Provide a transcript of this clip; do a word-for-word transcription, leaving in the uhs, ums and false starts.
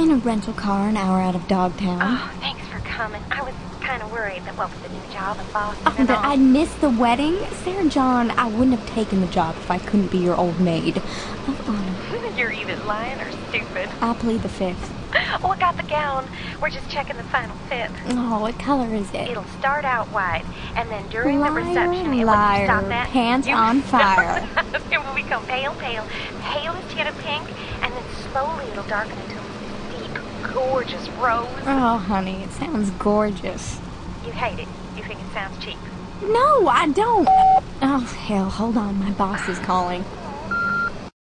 in a rental car an hour out of Dogtown. Oh, thanks for coming. I was kind of worried that what with the new job in Boston Oh, and that all. I'd miss the wedding? Sarah John, I wouldn't have taken the job if I couldn't be your old maid. Of honor. You're either lying or stupid. I plead the fifth. Oh, I got the gown. We're just checking the final fit. Oh, what color is it? It'll start out white, and then during liar, the reception, it liar, will stop that. pants you, on fire. It will become pale, pale, palest yet of pink, and then slowly it'll darken into a deep, gorgeous rose. Oh, honey, it sounds gorgeous. You hate it. You think it sounds cheap. No, I don't. Oh, hell, hold on. My boss is calling.